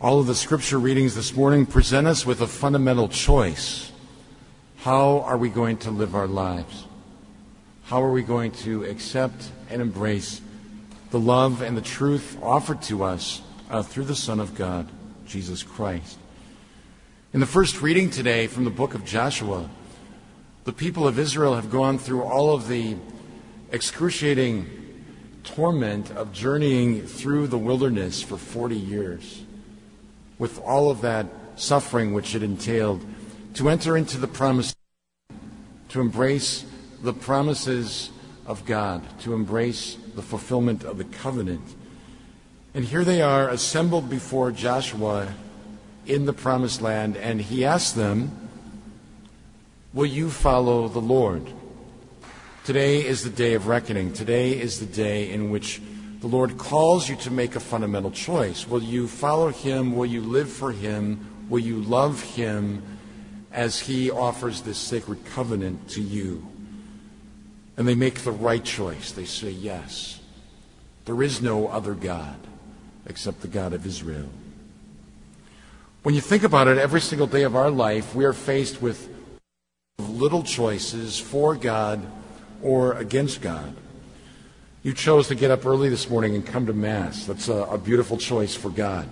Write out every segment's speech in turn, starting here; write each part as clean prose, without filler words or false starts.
All of the scripture readings this morning present us with a fundamental choice. How are we going to live our lives? How are we going to accept and embrace the love and the truth offered to us through the Son of God, Jesus Christ? In the first reading today from the book of Joshua, the people of Israel have gone through all of the excruciating torment of journeying through the wilderness for 40 years, with all of that suffering which it entailed, to enter into the promise, to embrace the promises of God, to embrace the fulfillment of the covenant. And here they are assembled before Joshua in the promised land, and he asks them, will you follow the Lord? Today is the day of reckoning. Today is the day in which the Lord calls you to make a fundamental choice. Will you follow Him? Will you live for Him? Will you love Him as He offers this sacred covenant to you? And they make the right choice. They say yes. There is no other God except the God of Israel. When you think about it, every single day of our life, we are faced with little choices for God or against God. You chose to get up early this morning and come to Mass. That's a beautiful choice for God.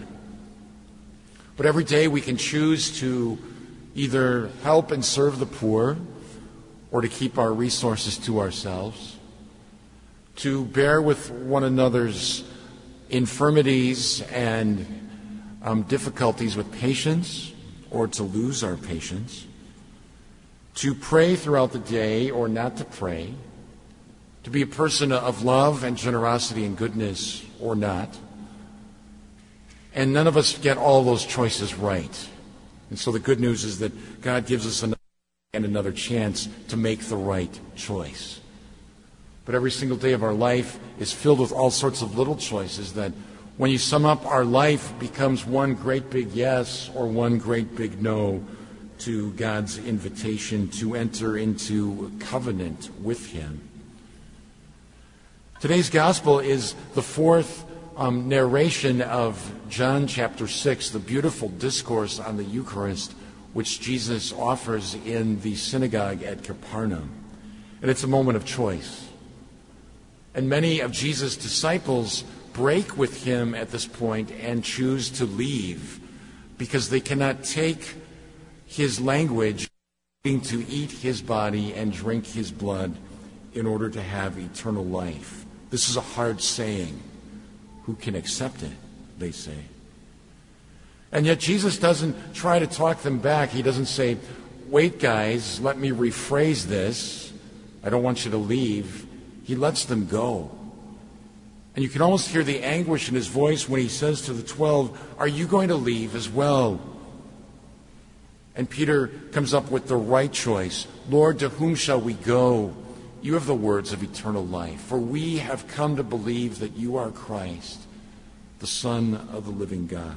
But every day we can choose to either help and serve the poor or to keep our resources to ourselves, to bear with one another's infirmities and difficulties with patience, or to lose our patience, to pray throughout the day or not to pray, to be a person of love and generosity and goodness or not. And none of us get all those choices right. And so the good news is that God gives us another chance to make the right choice. But every single day of our life is filled with all sorts of little choices that, when you sum up, our life becomes one great big yes or one great big no to God's invitation to enter into covenant with Him. Today's gospel is the fourth narration of John chapter 6, the beautiful discourse on the Eucharist, which Jesus offers in the synagogue at Capernaum. And it's a moment of choice. And many of Jesus' disciples break with Him at this point and choose to leave because they cannot take His language, to eat His body and drink His blood in order to have eternal life. This is a hard saying. Who can accept it, they say. And yet Jesus doesn't try to talk them back. He doesn't say, wait guys, let me rephrase this. I don't want you to leave. He lets them go. And you can almost hear the anguish in His voice when He says to the 12, are you going to leave as well? And Peter comes up with the right choice. Lord, to whom shall we go? You have the words of eternal life. For we have come to believe that You are Christ, the Son of the living God.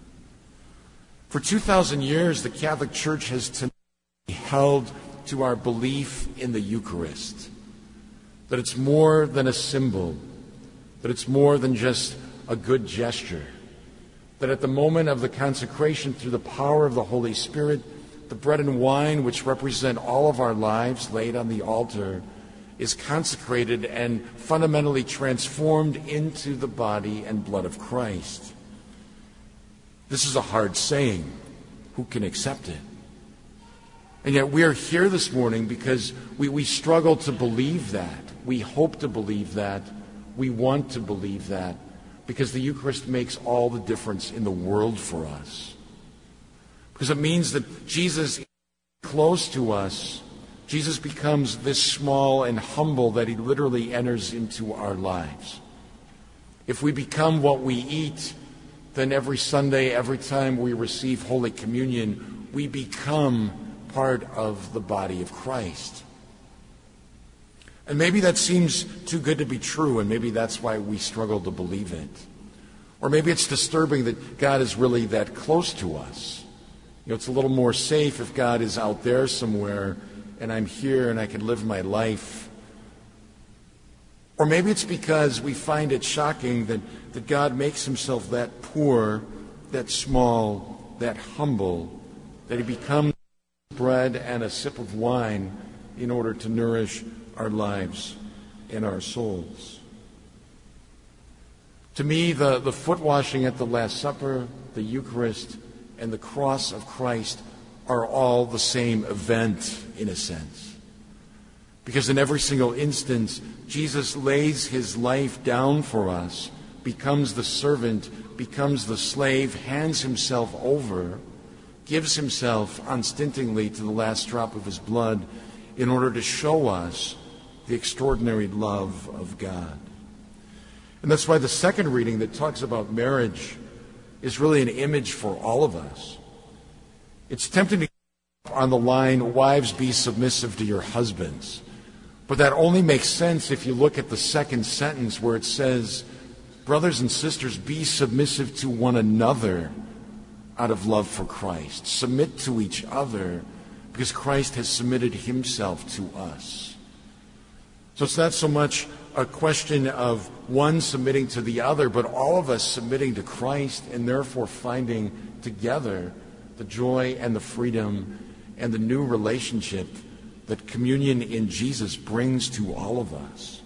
For 2,000 years, the Catholic Church has held to our belief in the Eucharist, that it's more than a symbol, that it's more than just a good gesture, that at the moment of the consecration through the power of the Holy Spirit, the bread and wine, which represent all of our lives laid on the altar, is consecrated and fundamentally transformed into the body and blood of Christ. This is a hard saying. Who can accept it? And yet we are here this morning because we struggle to believe that. We hope to believe that. We want to believe that, because the Eucharist makes all the difference in the world for us. Because it means that Jesus is close to us. Jesus becomes this small and humble that He literally enters into our lives. If we become what we eat, then every Sunday, every time we receive Holy Communion, we become part of the body of Christ. And maybe that seems too good to be true, and maybe that's why we struggle to believe it. Or maybe it's disturbing that God is really that close to us. It's a little more safe if God is out there somewhere and I'm here and I can live my life. Or maybe it's because we find it shocking that God makes Himself that poor that small, that humble, that he becomes bread and a sip of wine in order to nourish our lives and our souls. To me, the foot washing at the Last Supper, the Eucharist, and the cross of Christ are all the same event in a sense. Because in every single instance, Jesus lays his life down for us, becomes the servant, becomes the slave, hands himself over, gives himself unstintingly to the last drop of his blood in order to show us the extraordinary love of God. And that's why the second reading that talks about marriage is really an image for all of us. It's tempting to get on the line, wives, be submissive to your husbands. But that only makes sense if you look at the second sentence where it says, brothers and sisters, be submissive to one another out of love for Christ. Submit to each other because Christ has submitted himself to us. So it's not so much a question of one submitting to the other, but all of us submitting to Christ and therefore finding together the joy and the freedom and the new relationship that communion in Jesus brings to all of us.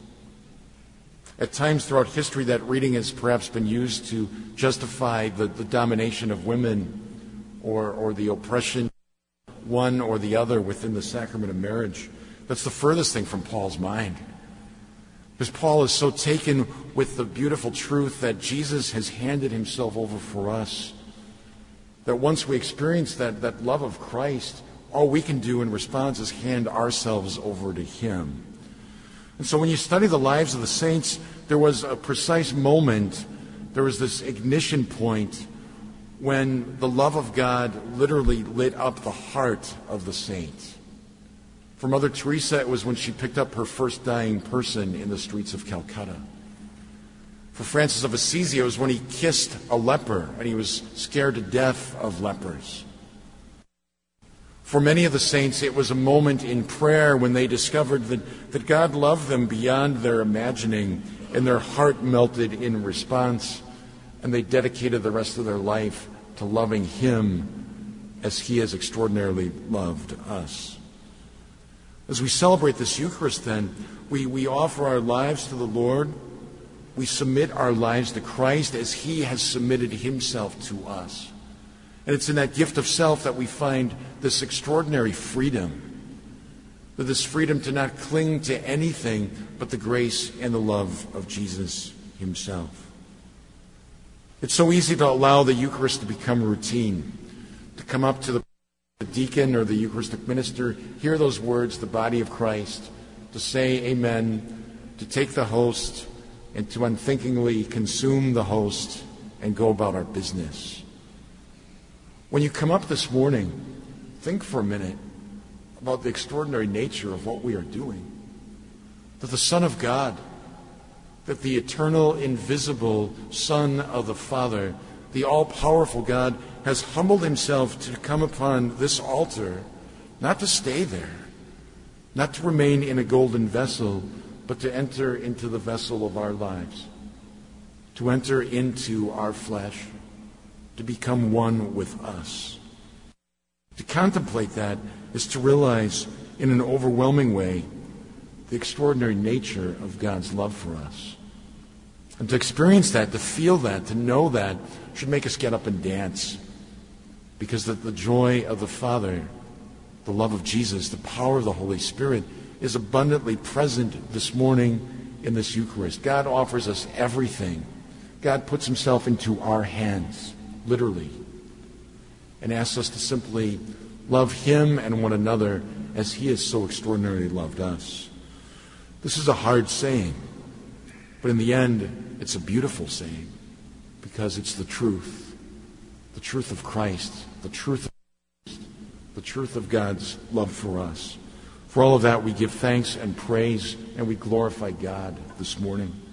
At times throughout history, that reading has perhaps been used to justify the domination of women or the oppression of one or the other within the sacrament of marriage. That's the furthest thing from Paul's mind. Because Paul is so taken with the beautiful truth that Jesus has handed himself over for us, that once we experience that love of Christ, all we can do in response is hand ourselves over to him. And so when you study the lives of the saints, there was a precise moment, there was this ignition point when the love of God literally lit up the heart of the saints. For Mother Teresa, it was when she picked up her first dying person in the streets of Calcutta. For Francis of Assisi, it was when he kissed a leper and he was scared to death of lepers. For many of the saints, it was a moment in prayer when they discovered that God loved them beyond their imagining, and their heart melted in response, and they dedicated the rest of their life to loving him as he has extraordinarily loved us. As we celebrate this Eucharist, then, we offer our lives to the Lord. We submit our lives to Christ as he has submitted himself to us. And it's in that gift of self that we find this extraordinary freedom. This freedom to not cling to anything but the grace and the love of Jesus himself. It's so easy to allow the Eucharist to become routine, to come up to the deacon or the Eucharistic minister, hear those words, the body of Christ, to say amen, to take the host, and to unthinkingly consume the host and go about our business. When you come up this morning, think for a minute about the extraordinary nature of what we are doing. That the Son of God, that the eternal, invisible Son of the Father, the all-powerful God, has humbled himself to come upon this altar, not to stay there, not to remain in a golden vessel, but to enter into the vessel of our lives, to enter into our flesh, to become one with us. To contemplate that is to realize in an overwhelming way the extraordinary nature of God's love for us. And to experience that, to feel that, to know that, should make us get up and dance. Because the joy of the Father, the love of Jesus, the power of the Holy Spirit is abundantly present this morning in this Eucharist. God offers us everything. God puts himself into our hands, literally, and asks us to simply love him and one another as he has so extraordinarily loved us. This is a hard saying, but in the end, it's a beautiful saying because it's the truth of Christ, the truth of God's love for us. For all of that, we give thanks and praise, and we glorify God this morning.